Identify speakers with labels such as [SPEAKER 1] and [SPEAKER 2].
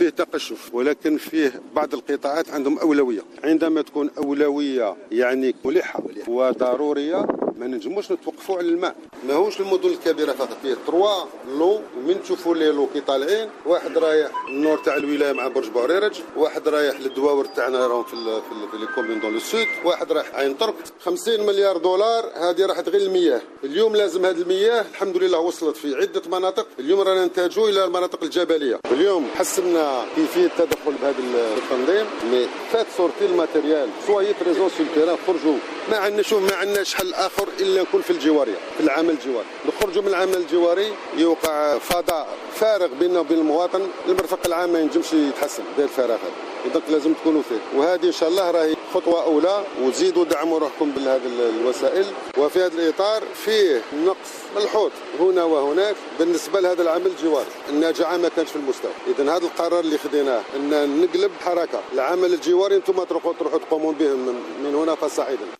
[SPEAKER 1] فيه تقشف، ولكن فيه بعض القطاعات عندهم أولوية. عندما تكون أولوية يعني ملحة وضرورية ما نجموش نتوقفوا على الماء. ماهوش المدن الكبيرة فقط، فيه 3 لو، ومن تشوفوا لي لو كي طالعين، واحد رايح النور تاع الولاية مع برج بوريرج، واحد رايح للدواور تاعنا راهم في لي كومون دون لو سود، واحد رايح عين ترك. 50 مليار دولار هذه راحت غير المياه. اليوم لازم هذه المياه الحمد لله وصلت في عدة مناطق، اليوم رانا ننتجوا إلى المناطق الجبلية. اليوم حسنا كيفية التدخل بهذا التنظيم، مي فات سورتي الماتيريال سوا بريزون سو التيران، خرجوا. ما عندناش حل آخر إلا نكون في الجوارية، في العمل الجواري. نخرجوا من العمل الجواري يوقع فضاء فارغ بيننا وبين المواطن، المرفق العام ما ينجمش يتحسن بهذا الفراغ هذا. إذا لازم تكونوا فيه، وهذه إن شاء الله راهي خطوة أولى، وزيدوا دعموا روحكم بهذه الوسائل. وفي هذا الإطار فيه نقص ملحوظ هنا وهناك بالنسبة لهذا العمل الجواري، النجاعة ما كانش في المستوى. إذا هذا القرار اللي خديناه أن نقلب حركة العمل الجواري، أنتم تروحوا تقومون به من هنا فصاعدا.